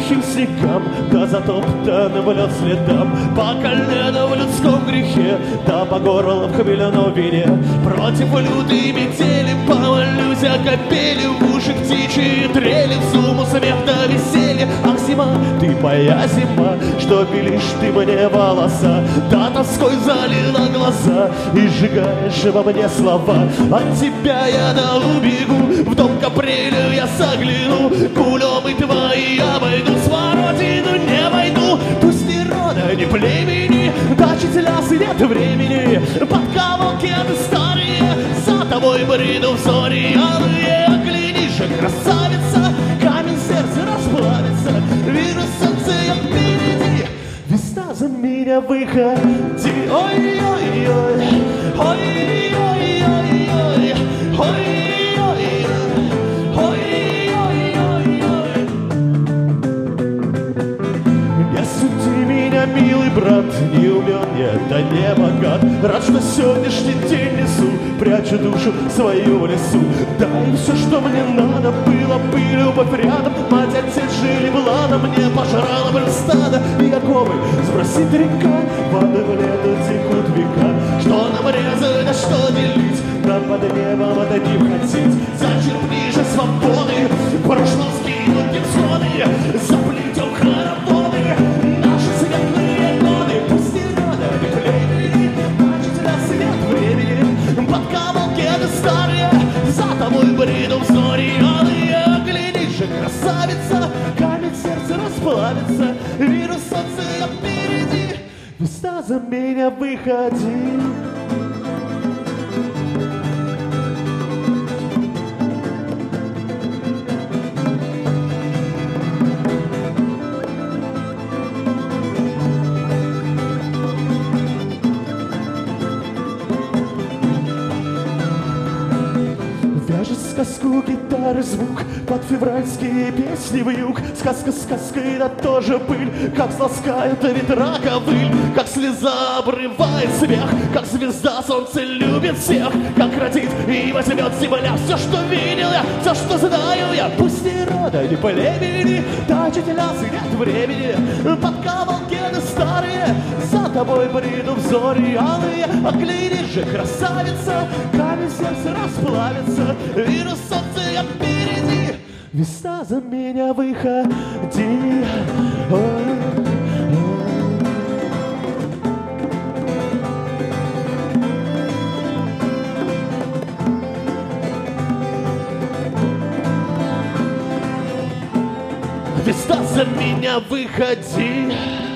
сухим снегам, да затоптанным лед следам, по колено в людском грехе, да по горло в хмельном вине. Против лютой метели помолюсь о капели, в уши птичьи трели, в сумму смех да веселье. Ах, зима, ты моя зима, что пилишь ты мне волоса, да тоской залила глаза и сжигаешь во мне слова. От тебя я да убегу, в дом к апрелю я загляну, кулем и твои обойду, Смородину не войду. Пусть ни рода, ни племени, дачителя нет времени, подколки от старые, за тобой бреду в зори алые. Оглянись же, красавица, камень сердца расплавится, вижу солнце впереди, весна за меня выходи. Ой-ой-ой, ой-ой-ой, ой-ой-ой, ой-ой-ой. Не суди меня, милый брат, не умен я, да не богат. Рад, что сегодняшний день несу, прячу душу свою в лесу. Дай все, что мне надо было бы, любовь рядом. Мать, отец жили в ладом, мне пожрала бы стадо. И оковы сбросит река, воды в лету текут века. Что нам резать, а что делить, нам под небом отдадим хотеть. Зачерпни же свободы, в прошлом скинут невзгоды, заплетем хороводы наши светлые годы. Пусть не рода, ни племени, дачителя свет времени, подколки это старые, за тобой бреду в зори алые. Оглянись же, красавица, камень сердца расплавится, вижу солнце впереди, весна за меня выходи. Вяжет сказку гитары звук под февральские песни в юг. Сказка сказкой, да тоже пыль, как сласкают ветра ковыль, как слеза обрывает смех, как звезда солнце любит всех, как родит и возьмет земля все, что видел я, все, что знаю я. Пусть ни рода, ни племени, дачителя нет времени, подколки старые, за тобой бреду в зори алые. Оглянись же, красавица, камень сердца расплавится, вижу солнце впереди, весна за меня выходи. Весна за меня выходи.